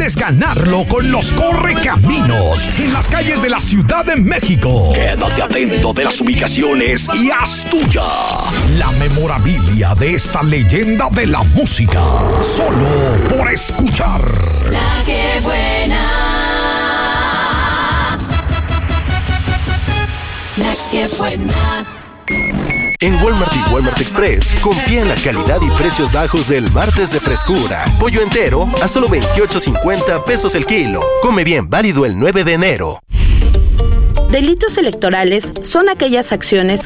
puedes ganarlo con los Correcaminos en las calles de la Ciudad de México. Quédate atento de las ubicaciones y haz tuya la memorabilia de esta leyenda de la música. Solo por escuchar La que buena. La que buena. En Walmart y Walmart Express, confía en la calidad y precios bajos del martes de frescura. Pollo entero a solo 28.50 pesos el kilo. Come bien, válido el 9 de enero. Delitos electorales son aquellas acciones